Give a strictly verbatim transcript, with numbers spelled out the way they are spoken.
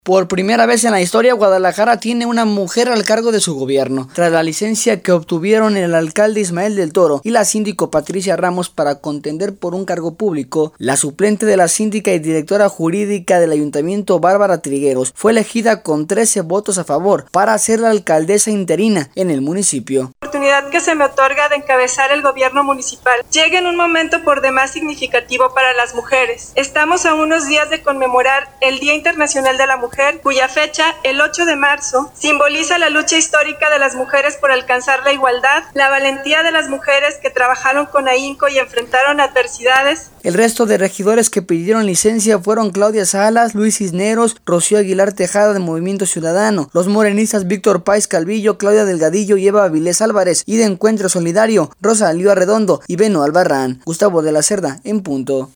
Por primera vez en la historia, Guadalajara tiene una mujer al cargo de su gobierno, tras la licencia que obtuvieron el alcalde Ismael del Toro y la síndico Patricia Ramos para contender por un cargo público. La suplente de la síndica y directora jurídica del ayuntamiento, Bárbara Trigueros, fue elegida con trece votos a favor para ser la alcaldesa interina en el municipio. La oportunidad que se me otorga de encabezar el gobierno municipal llega en un momento por demás significativo para las mujeres. Estamos a unos días de conmemorar el Día Internacional de la Mujer, cuya fecha, el ocho de marzo, simboliza la lucha histórica de las mujeres por alcanzar la igualdad, la valentía de las mujeres que trabajaron con ahínco y enfrentaron adversidades. El resto de regidores que pidieron licencia fueron Claudia Salas, Luis Cisneros, Rocío Aguilar Tejada de Movimiento Ciudadano, los morenistas Víctor Páez Calvillo, Claudia Delgadillo y Eva Avilés Álvarez, y de Encuentro Solidario, Rosa Liva Redondo y Beno Albarrán. Gustavo de la Cerda, en punto.